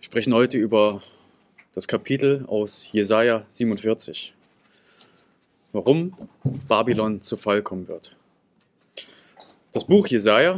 sprechen heute über das Kapitel aus Jesaja 47. Warum Babylon zu Fall kommen wird. Das Buch Jesaja,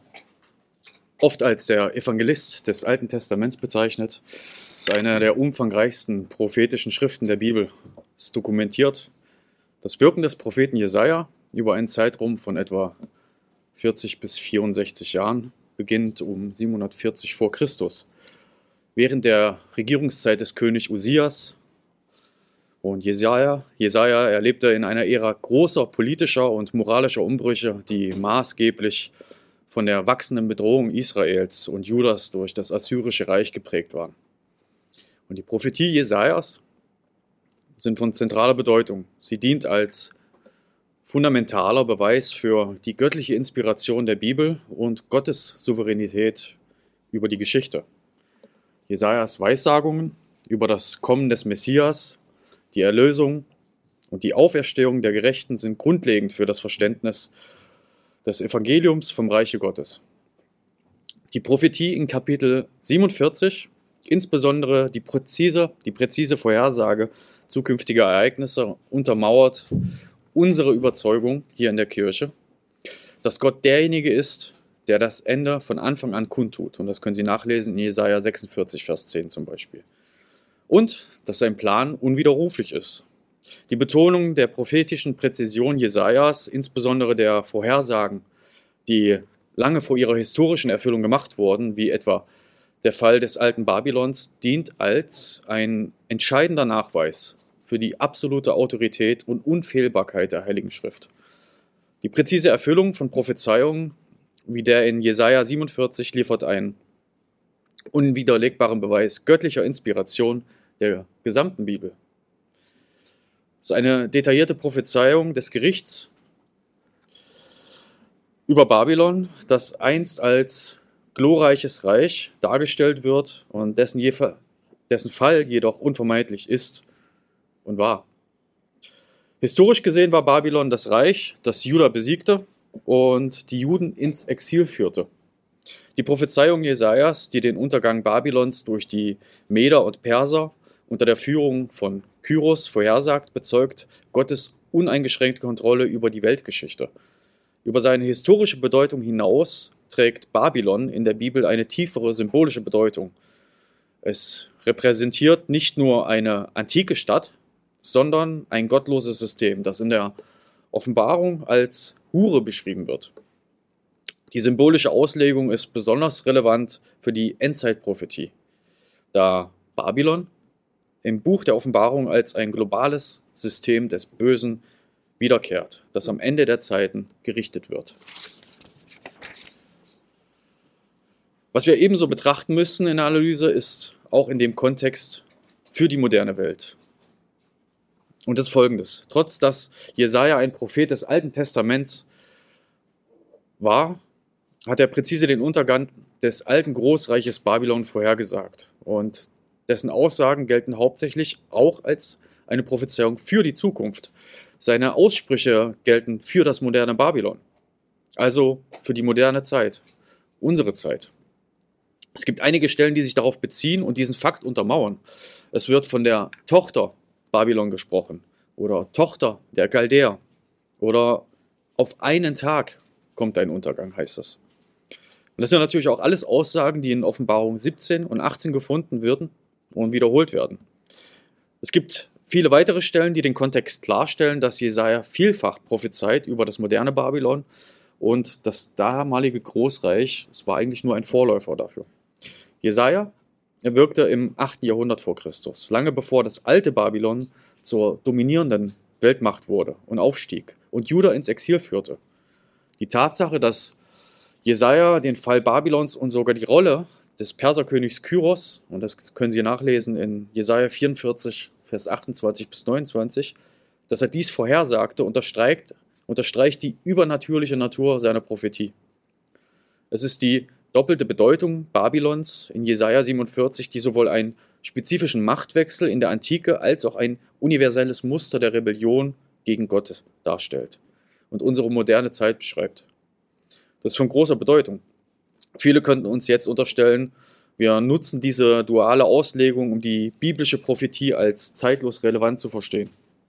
oft als der Evangelist des Alten Testaments bezeichnet, ist eine der umfangreichsten prophetischen Schriften der Bibel. Es dokumentiert das Wirken des Propheten Jesaja über einen Zeitraum von etwa 40 bis 64 Jahren, beginnend um 740 vor Christus. Während der Regierungszeit des Königs Usias. Und Jesaja erlebte in einer Ära großer politischer und moralischer Umbrüche, die maßgeblich von der wachsenden Bedrohung Israels und Judas durch das Assyrische Reich geprägt waren. Und die Prophetie Jesajas sind von zentraler Bedeutung. Sie dient als fundamentaler Beweis für die göttliche Inspiration der Bibel und Gottes Souveränität über die Geschichte. Jesajas Weissagungen über das Kommen des Messias, die Erlösung und die Auferstehung der Gerechten sind grundlegend für das Verständnis des Evangeliums vom Reiche Gottes. Die Prophetie in Kapitel 47, insbesondere die präzise Vorhersage zukünftiger Ereignisse, untermauert unsere Überzeugung hier in der Kirche, dass Gott derjenige ist, der das Ende von Anfang an kundtut. Und das können Sie nachlesen in Jesaja 46, Vers 10 zum Beispiel. Und dass sein Plan unwiderruflich ist. Die Betonung der prophetischen Präzision Jesajas, insbesondere der Vorhersagen, die lange vor ihrer historischen Erfüllung gemacht wurden, wie etwa der Fall des alten Babylons, dient als ein entscheidender Nachweis für die absolute Autorität und Unfehlbarkeit der Heiligen Schrift. Die präzise Erfüllung von Prophezeiungen wie der in Jesaja 47 liefert einen unwiderlegbaren Beweis göttlicher Inspiration der gesamten Bibel. Es ist eine detaillierte Prophezeiung des Gerichts über Babylon, das einst als glorreiches Reich dargestellt wird und dessen Fall jedoch unvermeidlich ist und war. Historisch gesehen war Babylon das Reich, das Juda besiegte und die Juden ins Exil führte. Die Prophezeiung Jesajas, die den Untergang Babylons durch die Meder und Perser unter der Führung von Kyros vorhersagt, bezeugt Gottes uneingeschränkte Kontrolle über die Weltgeschichte. Über seine historische Bedeutung hinaus trägt Babylon in der Bibel eine tiefere symbolische Bedeutung. Es repräsentiert nicht nur eine antike Stadt, sondern ein gottloses System, das in der Offenbarung als Hure beschrieben wird. Die symbolische Auslegung ist besonders relevant für die Endzeitprophetie, da Babylon im Buch der Offenbarung als ein globales System des Bösen wiederkehrt, das am Ende der Zeiten gerichtet wird. Was wir ebenso betrachten müssen in der Analyse ist auch in dem Kontext für die moderne Welt. Und das ist Folgendes: Trotz dass Jesaja ein Prophet des Alten Testaments war, hat er präzise den Untergang des alten Großreiches Babylon vorhergesagt. Und dessen Aussagen gelten hauptsächlich auch als eine Prophezeiung für die Zukunft. Seine Aussprüche gelten für das moderne Babylon, also für die moderne Zeit, unsere Zeit. Es gibt einige Stellen, die sich darauf beziehen und diesen Fakt untermauern. Es wird von der Tochter Babylon gesprochen oder Tochter der Chaldäer oder auf einen Tag kommt ein Untergang, heißt es. Und das sind natürlich auch alles Aussagen, die in Offenbarung 17 und 18 gefunden werden und wiederholt werden. Es gibt viele weitere Stellen, die den Kontext klarstellen, dass Jesaja vielfach prophezeit über das moderne Babylon und das damalige Großreich, es war eigentlich nur ein Vorläufer dafür. Jesaja, er wirkte im 8. Jahrhundert vor Christus, lange bevor das alte Babylon zur dominierenden Weltmacht wurde und aufstieg und Juda ins Exil führte. Die Tatsache, dass Jesaja den Fall Babylons und sogar die Rolle des Perserkönigs Kyros, und das können Sie nachlesen in Jesaja 44, Vers 28 bis 29, dass er dies vorhersagte, unterstreicht die übernatürliche Natur seiner Prophetie. Es ist die doppelte Bedeutung Babylons in Jesaja 47, die sowohl einen spezifischen Machtwechsel in der Antike als auch ein universelles Muster der Rebellion gegen Gott darstellt und unsere moderne Zeit beschreibt. Das ist von großer Bedeutung. Viele könnten uns jetzt unterstellen, Wir nutzen diese duale Auslegung, um die biblische Prophetie als zeitlos relevant zu verstehen.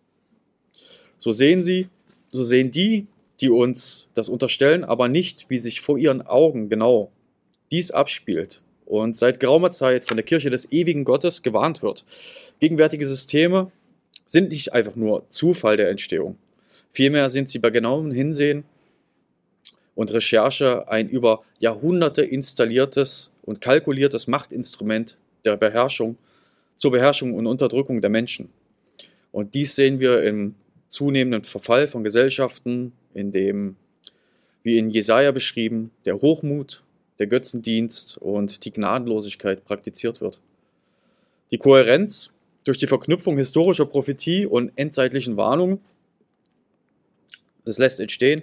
So sehen die, die uns das unterstellen, aber nicht, wie sich vor ihren Augen genau dies abspielt und seit geraumer Zeit von der Kirche des ewigen Gottes gewarnt wird. Gegenwärtige Systeme sind nicht einfach nur Zufall der Entstehung. Vielmehr sind sie bei genauem Hinsehen und Recherche ein über Jahrhunderte installiertes und kalkuliertes Machtinstrument der Beherrschung, zur Beherrschung und Unterdrückung der Menschen. Und dies sehen wir im zunehmenden Verfall von Gesellschaften, in dem, wie in Jesaja beschrieben, der Hochmut, der Götzendienst und die Gnadenlosigkeit praktiziert wird. Die Kohärenz durch die Verknüpfung historischer Prophetie und endzeitlichen Warnungen, das lässt entstehen,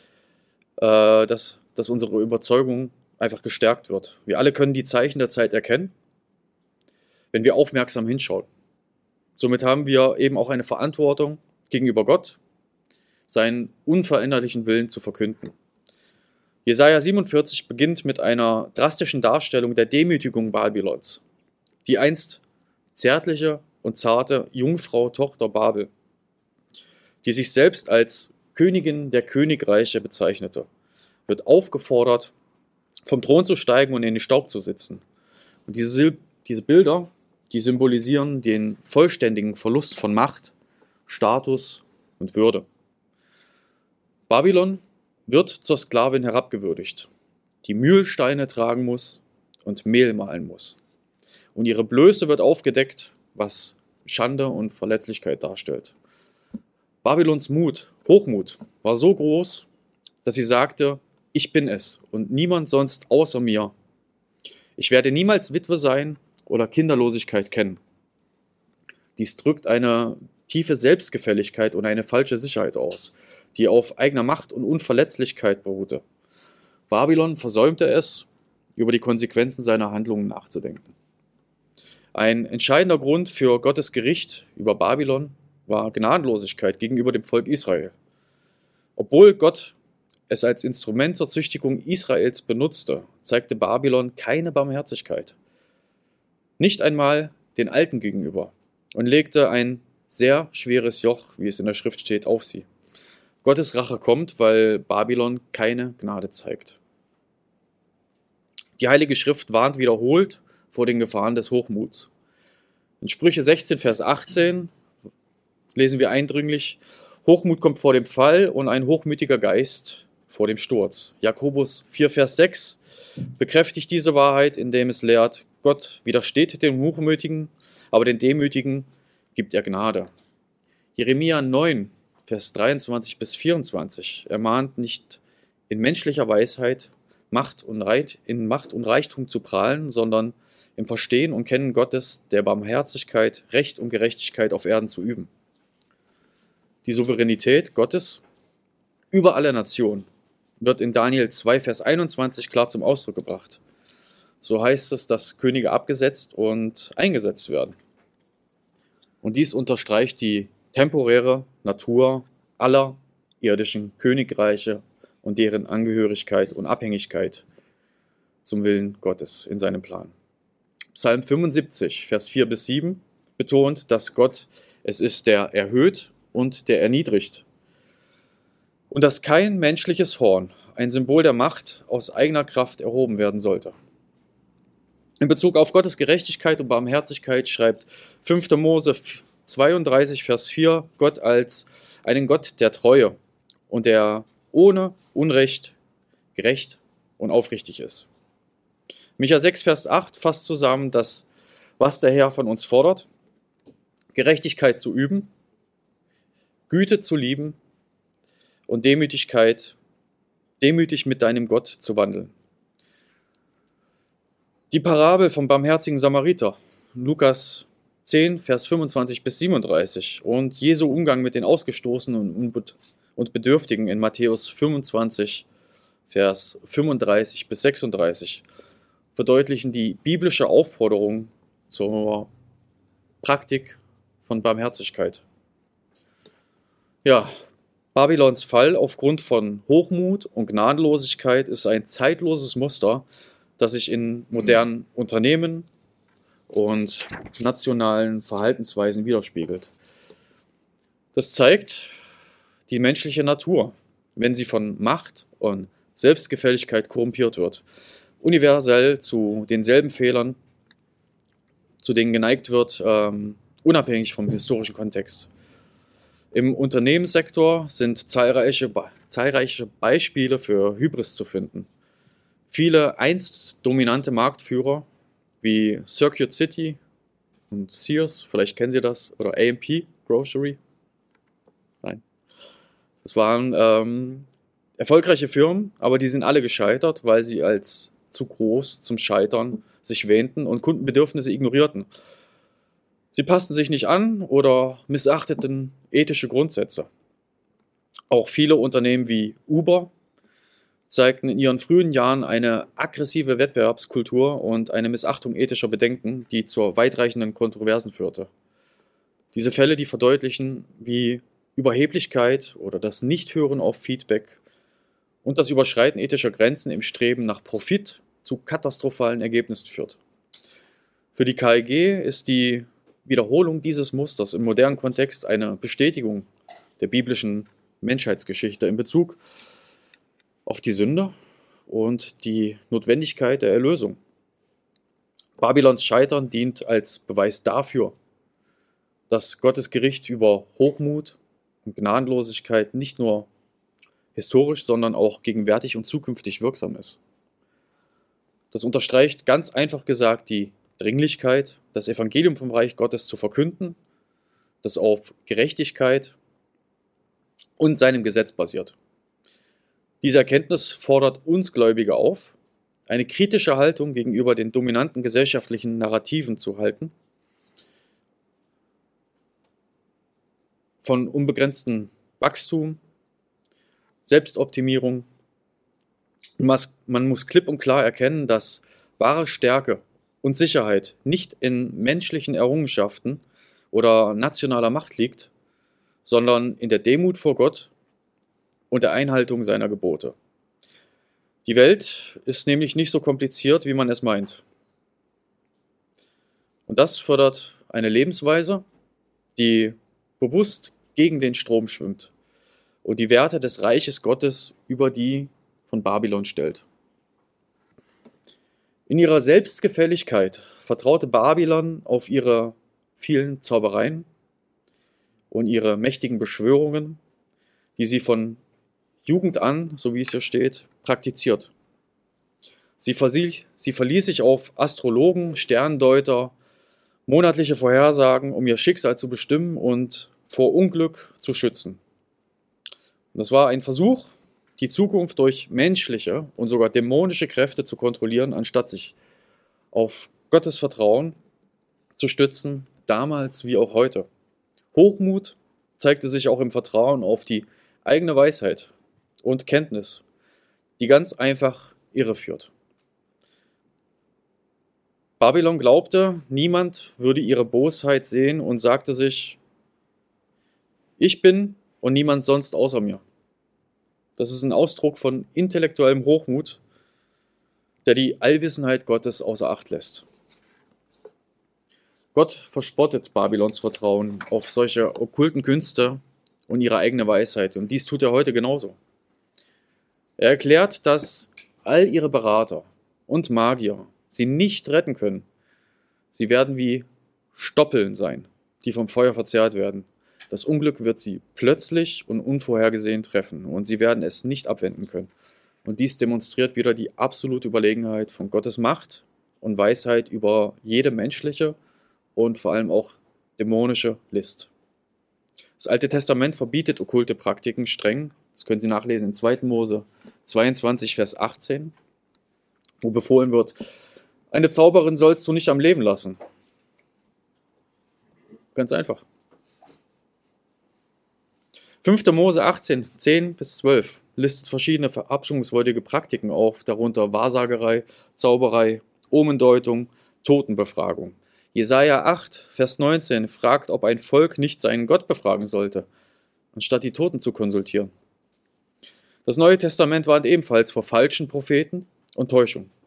dass unsere Überzeugung einfach gestärkt wird. Wir alle können die Zeichen der Zeit erkennen, wenn wir aufmerksam hinschauen. Somit haben wir eben auch eine Verantwortung gegenüber Gott, seinen unveränderlichen Willen zu verkünden. Jesaja 47 beginnt mit einer drastischen Darstellung der Demütigung Babylons, die einst zärtliche und zarte Jungfrau Tochter Babel, die sich selbst als Königin der Königreiche bezeichnete, wird aufgefordert, vom Thron zu steigen und in den Staub zu sitzen. Und diese Bilder, die symbolisieren den vollständigen Verlust von Macht, Status und Würde. Babylon wird zur Sklavin herabgewürdigt, die Mühlsteine tragen muss und Mehl mahlen muss. Und ihre Blöße wird aufgedeckt, was Schande und Verletzlichkeit darstellt. Babylons Hochmut war so groß, dass sie sagte, ich bin es und niemand sonst außer mir. Ich werde niemals Witwe sein oder Kinderlosigkeit kennen. Dies drückt eine tiefe Selbstgefälligkeit und eine falsche Sicherheit aus, die auf eigener Macht und Unverletzlichkeit beruhte. Babylon versäumte es, über die Konsequenzen seiner Handlungen nachzudenken. Ein entscheidender Grund für Gottes Gericht über Babylon war Gnadenlosigkeit gegenüber dem Volk Israel. Obwohl Gott es als Instrument zur Züchtigung Israels benutzte, zeigte Babylon keine Barmherzigkeit. Nicht einmal den Alten gegenüber und legte ein sehr schweres Joch, wie es in der Schrift steht, auf sie. Gottes Rache kommt, weil Babylon keine Gnade zeigt. Die Heilige Schrift warnt wiederholt vor den Gefahren des Hochmuts. In Sprüche 16, Vers 18 lesen wir eindringlich, Hochmut kommt vor dem Fall und ein hochmütiger Geist vor dem Sturz. Jakobus 4, Vers 6 bekräftigt diese Wahrheit, indem es lehrt, Gott widersteht dem Hochmütigen, aber den Demütigen gibt er Gnade. Jeremia 9, Vers 23 bis 24 ermahnt nicht in menschlicher Weisheit, in Macht und Reichtum zu prahlen, sondern im Verstehen und Kennen Gottes, der Barmherzigkeit, Recht und Gerechtigkeit auf Erden zu üben. Die Souveränität Gottes über alle Nationen wird in Daniel 2, Vers 21 klar zum Ausdruck gebracht. So heißt es, dass Könige abgesetzt und eingesetzt werden. Und dies unterstreicht die temporäre Natur aller irdischen Königreiche und deren Angehörigkeit und Abhängigkeit zum Willen Gottes in seinem Plan. Psalm 75, Vers 4 bis 7 betont, dass Gott es ist, der erhöht und der erniedrigt. Und dass kein menschliches Horn, ein Symbol der Macht, aus eigener Kraft erhoben werden sollte. In Bezug auf Gottes Gerechtigkeit und Barmherzigkeit schreibt 5. Mose 32, Vers 4 Gott als einen Gott der Treue und der ohne Unrecht gerecht und aufrichtig ist. Micha 6, Vers 8 fasst zusammen, dass was der Herr von uns fordert, Gerechtigkeit zu üben, Güte zu lieben und demütig mit deinem Gott zu wandeln. Die Parabel vom barmherzigen Samariter, Lukas 10, Vers 25 bis 37 und Jesu Umgang mit den Ausgestoßenen und Bedürftigen in Matthäus 25, Vers 35 bis 36 verdeutlichen die biblische Aufforderung zur Praktik von Barmherzigkeit. Ja, Babylons Fall aufgrund von Hochmut und Gnadenlosigkeit ist ein zeitloses Muster, das sich in modernen Unternehmen und nationalen Verhaltensweisen widerspiegelt. Das zeigt die menschliche Natur, wenn sie von Macht und Selbstgefälligkeit korrumpiert wird, universell zu denselben Fehlern, zu denen geneigt wird, unabhängig vom historischen Kontext. Im Unternehmenssektor sind zahlreiche Beispiele für Hybris zu finden. Viele einst dominante Marktführer wie Circuit City und Sears, vielleicht kennen Sie das, oder A&P Grocery. Nein. Das waren erfolgreiche Firmen, aber die sind alle gescheitert, weil sie als zu groß zum Scheitern sich wähnten und Kundenbedürfnisse ignorierten. Sie passten sich nicht an oder missachteten ethische Grundsätze. Auch viele Unternehmen wie Uber zeigten in ihren frühen Jahren eine aggressive Wettbewerbskultur und eine Missachtung ethischer Bedenken, die zu weitreichenden Kontroversen führte. Diese Fälle, die verdeutlichen, wie Überheblichkeit oder das Nichthören auf Feedback und das Überschreiten ethischer Grenzen im Streben nach Profit zu katastrophalen Ergebnissen führt. Für die KIG ist die Wiederholung dieses Musters im modernen Kontext eine Bestätigung der biblischen Menschheitsgeschichte in Bezug auf die Sünde und die Notwendigkeit der Erlösung. Babylons Scheitern dient als Beweis dafür, dass Gottes Gericht über Hochmut und Gnadenlosigkeit nicht nur historisch, sondern auch gegenwärtig und zukünftig wirksam ist. Das unterstreicht ganz einfach gesagt die Dringlichkeit, das Evangelium vom Reich Gottes zu verkünden, das auf Gerechtigkeit und seinem Gesetz basiert. Diese Erkenntnis fordert uns Gläubige auf, eine kritische Haltung gegenüber den dominanten gesellschaftlichen Narrativen zu halten, von unbegrenztem Wachstum, Selbstoptimierung. Man muss klipp und klar erkennen, dass wahre Stärke und Sicherheit nicht in menschlichen Errungenschaften oder nationaler Macht liegt, sondern in der Demut vor Gott und der Einhaltung seiner Gebote. Die Welt ist nämlich nicht so kompliziert, wie man es meint. Und das fördert eine Lebensweise, die bewusst gegen den Strom schwimmt und die Werte des Reiches Gottes über die von Babylon stellt. In ihrer Selbstgefälligkeit vertraute Babylon auf ihre vielen Zaubereien und ihre mächtigen Beschwörungen, die sie von Jugend an, so wie es hier steht, praktiziert. Sie verließ sich auf Astrologen, Sterndeuter, monatliche Vorhersagen, um ihr Schicksal zu bestimmen und vor Unglück zu schützen. Und das war ein Versuch, die Zukunft durch menschliche und sogar dämonische Kräfte zu kontrollieren, anstatt sich auf Gottes Vertrauen zu stützen, damals wie auch heute. Hochmut zeigte sich auch im Vertrauen auf die eigene Weisheit und Kenntnis, die ganz einfach irreführt. Babylon glaubte, niemand würde ihre Bosheit sehen und sagte sich, ich bin und niemand sonst außer mir. Das ist ein Ausdruck von intellektuellem Hochmut, der die Allwissenheit Gottes außer Acht lässt. Gott verspottet Babylons Vertrauen auf solche okkulten Künste und ihre eigene Weisheit. Und dies tut er heute genauso. Er erklärt, dass all ihre Berater und Magier sie nicht retten können. Sie werden wie Stoppeln sein, die vom Feuer verzehrt werden. Das Unglück wird sie plötzlich und unvorhergesehen treffen und sie werden es nicht abwenden können. Und dies demonstriert wieder die absolute Überlegenheit von Gottes Macht und Weisheit über jede menschliche und vor allem auch dämonische List. Das Alte Testament verbietet okkulte Praktiken streng. Das können Sie nachlesen in 2. Mose 22, Vers 18, wo befohlen wird, eine Zauberin sollst du nicht am Leben lassen. Ganz einfach. 5. Mose 18, 10 bis 12 listet verschiedene verabscheuungswürdige Praktiken auf, darunter Wahrsagerei, Zauberei, Omendeutung, Totenbefragung. Jesaja 8, Vers 19 fragt, ob ein Volk nicht seinen Gott befragen sollte, anstatt die Toten zu konsultieren. Das Neue Testament warnt ebenfalls vor falschen Propheten und Täuschung.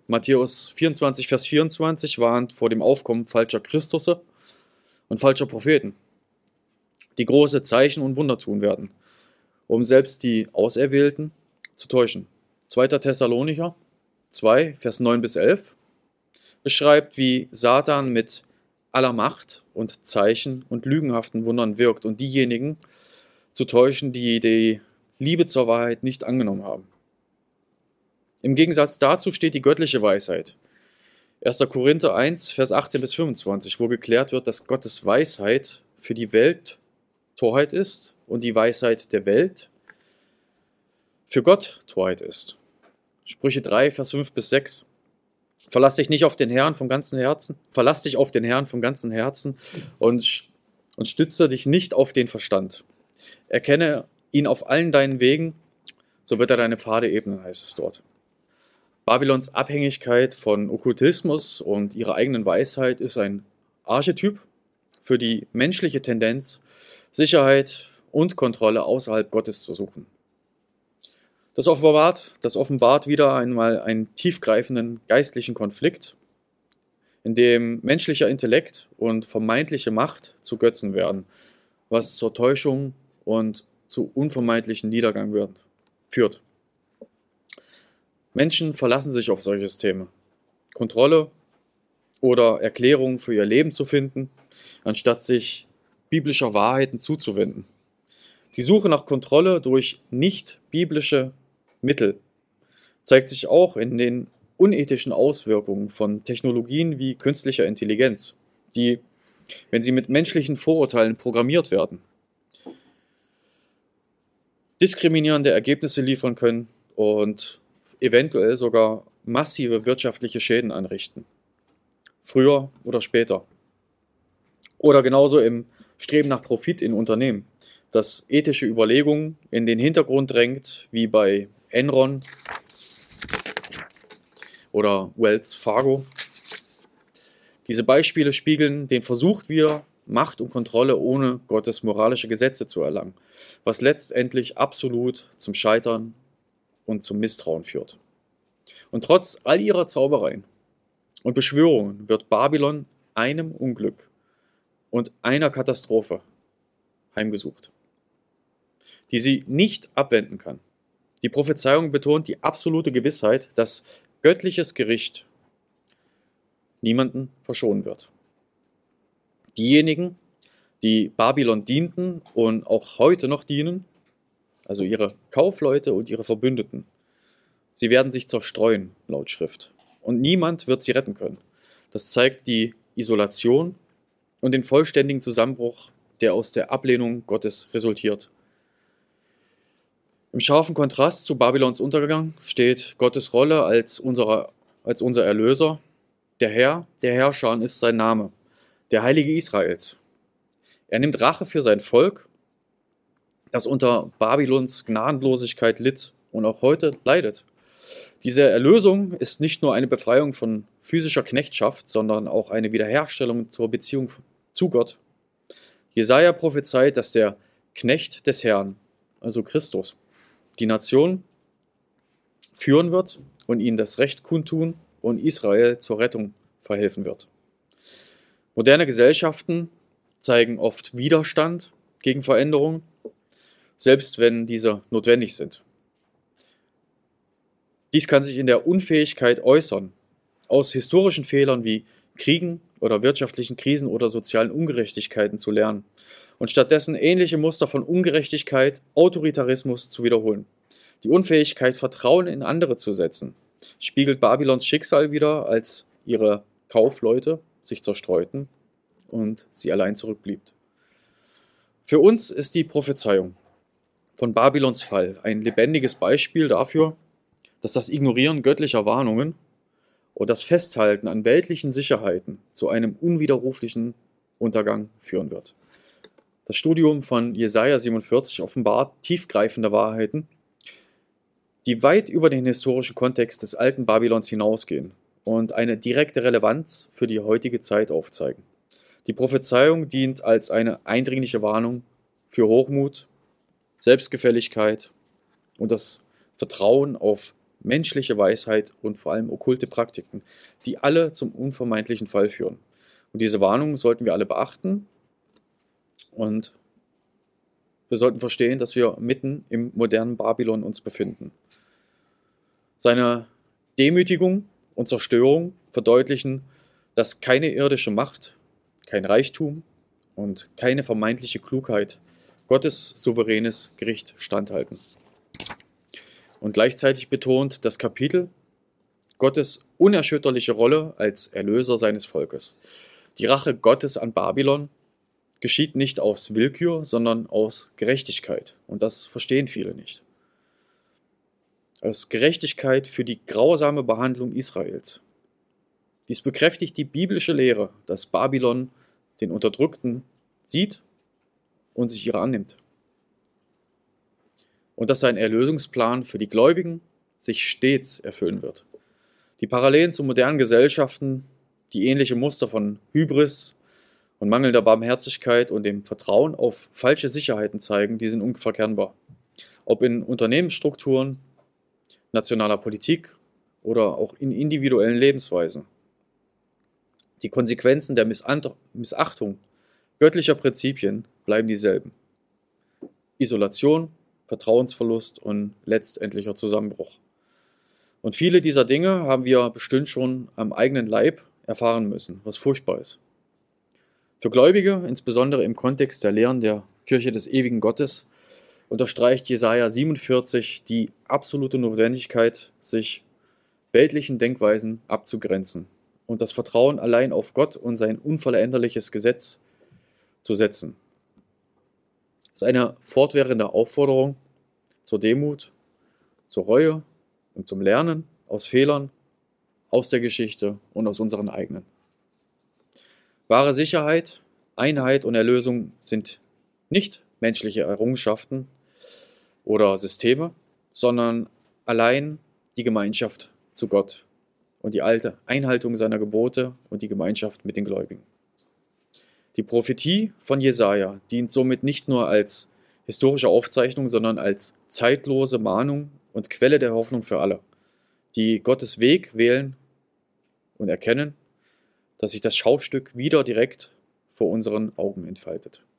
Matthäus 24, Vers 24 warnt vor dem Aufkommen falscher Christusse und falscher Propheten, die große Zeichen und Wunder tun werden, um selbst die Auserwählten zu täuschen. 2. Thessalonicher 2, Vers 9 bis 11 beschreibt, wie Satan mit aller Macht und Zeichen und lügenhaften Wundern wirkt und diejenigen zu täuschen, die die Liebe zur Wahrheit nicht angenommen haben. Im Gegensatz dazu steht die göttliche Weisheit. 1. Korinther 1, Vers 18 bis 25, wo geklärt wird, dass Gottes Weisheit für die Welt Torheit ist und die Weisheit der Welt für Gott Torheit ist. Sprüche 3, Vers 5 bis 6. Verlass dich nicht auf den Herrn vom ganzen Herzen, verlass dich auf den Herrn vom ganzen Herzen und stütze dich nicht auf den Verstand. Erkenne ihn auf allen deinen Wegen, so wird er deine Pfade ebnen, heißt es dort. Babylons Abhängigkeit von Okkultismus und ihrer eigenen Weisheit ist ein Archetyp für die menschliche Tendenz, Sicherheit und Kontrolle außerhalb Gottes zu suchen. Das offenbart wieder einmal einen tiefgreifenden geistlichen Konflikt, in dem menschlicher Intellekt und vermeintliche Macht zu Götzen werden, was zur Täuschung und zu unvermeidlichen Niedergang führt. Menschen verlassen sich auf solche Systeme, Kontrolle oder Erklärungen für ihr Leben zu finden, anstatt sich biblischer Wahrheiten zuzuwenden. Die Suche nach Kontrolle durch nicht-biblische Mittel zeigt sich auch in den unethischen Auswirkungen von Technologien wie künstlicher Intelligenz, die, wenn sie mit menschlichen Vorurteilen programmiert werden, diskriminierende Ergebnisse liefern können und eventuell sogar massive wirtschaftliche Schäden anrichten. Früher oder später. Oder genauso im Streben nach Profit in Unternehmen, das ethische Überlegungen in den Hintergrund drängt, wie bei Enron oder Wells Fargo. Diese Beispiele spiegeln den Versuch wider, Macht und Kontrolle ohne Gottes moralische Gesetze zu erlangen, was letztendlich absolut zum Scheitern und zum Misstrauen führt. Und trotz all ihrer Zaubereien und Beschwörungen wird Babylon einem Unglück und einer Katastrophe heimgesucht, die sie nicht abwenden kann. Die Prophezeiung betont die absolute Gewissheit, dass göttliches Gericht niemanden verschonen wird. Diejenigen, die Babylon dienten und auch heute noch dienen, also ihre Kaufleute und ihre Verbündeten, sie werden sich zerstreuen, laut Schrift. Und niemand wird sie retten können. Das zeigt die Isolation und den vollständigen Zusammenbruch, der aus der Ablehnung Gottes resultiert. Im scharfen Kontrast zu Babylons Untergang steht Gottes Rolle als unser Erlöser. Der Herr, der Herrscher ist sein Name, der Heilige Israels. Er nimmt Rache für sein Volk, das unter Babylons Gnadenlosigkeit litt und auch heute leidet. Diese Erlösung ist nicht nur eine Befreiung von physischer Knechtschaft, sondern auch eine Wiederherstellung zur Beziehung zu Gott. Jesaja prophezeit, dass der Knecht des Herrn, also Christus, die Nation führen wird und ihnen das Recht kundtun und Israel zur Rettung verhelfen wird. Moderne Gesellschaften zeigen oft Widerstand gegen Veränderungen, selbst wenn diese notwendig sind. Dies kann sich in der Unfähigkeit äußern, aus historischen Fehlern wie Kriegen oder wirtschaftlichen Krisen oder sozialen Ungerechtigkeiten zu lernen und stattdessen ähnliche Muster von Ungerechtigkeit, Autoritarismus zu wiederholen. Die Unfähigkeit, Vertrauen in andere zu setzen, spiegelt Babylons Schicksal wider, als ihre Kaufleute sich zerstreuten und sie allein zurückblieb. Für uns ist die Prophezeiung von Babylons Fall ein lebendiges Beispiel dafür, dass das Ignorieren göttlicher Warnungen und das Festhalten an weltlichen Sicherheiten zu einem unwiderruflichen Untergang führen wird. Das Studium von Jesaja 47 offenbart tiefgreifende Wahrheiten, die weit über den historischen Kontext des alten Babylons hinausgehen und eine direkte Relevanz für die heutige Zeit aufzeigen. Die Prophezeiung dient als eine eindringliche Warnung für Hochmut, Selbstgefälligkeit und das Vertrauen auf menschliche Weisheit und vor allem okkulte Praktiken, die alle zum unvermeidlichen Fall führen. Und diese Warnungen sollten wir alle beachten und wir sollten verstehen, dass wir mitten im modernen Babylon uns befinden. Seine Demütigung und Zerstörung verdeutlichen, dass keine irdische Macht, kein Reichtum und keine vermeintliche Klugheit Gottes souveränes Gericht standhalten. Und gleichzeitig betont das Kapitel Gottes unerschütterliche Rolle als Erlöser seines Volkes. Die Rache Gottes an Babylon geschieht nicht aus Willkür, sondern aus Gerechtigkeit. Und das verstehen viele nicht. Aus Gerechtigkeit für die grausame Behandlung Israels. Dies bekräftigt die biblische Lehre, dass Babylon den Unterdrückten sieht und sich ihrer annimmt. Und dass sein Erlösungsplan für die Gläubigen sich stets erfüllen wird. Die Parallelen zu modernen Gesellschaften, die ähnliche Muster von Hybris und mangelnder Barmherzigkeit und dem Vertrauen auf falsche Sicherheiten zeigen, die sind unverkennbar. Ob in Unternehmensstrukturen, nationaler Politik oder auch in individuellen Lebensweisen. Die Konsequenzen der Missachtung göttlicher Prinzipien bleiben dieselben. Isolation, Vertrauensverlust und letztendlicher Zusammenbruch. Und viele dieser Dinge haben wir bestimmt schon am eigenen Leib erfahren müssen, was furchtbar ist. Für Gläubige, insbesondere im Kontext der Lehren der Kirche des ewigen Gottes, unterstreicht Jesaja 47 die absolute Notwendigkeit, sich weltlichen Denkweisen abzugrenzen und das Vertrauen allein auf Gott und sein unveränderliches Gesetz zu setzen. Es ist eine fortwährende Aufforderung zur Demut, zur Reue und zum Lernen aus Fehlern, aus der Geschichte und aus unseren eigenen. Wahre Sicherheit, Einheit und Erlösung sind nicht menschliche Errungenschaften oder Systeme, sondern allein die Gemeinschaft zu Gott und die alte Einhaltung seiner Gebote und die Gemeinschaft mit den Gläubigen. Die Prophetie von Jesaja dient somit nicht nur als historische Aufzeichnung, sondern als zeitlose Mahnung und Quelle der Hoffnung für alle, die Gottes Weg wählen und erkennen, dass sich das Schaustück wieder direkt vor unseren Augen entfaltet.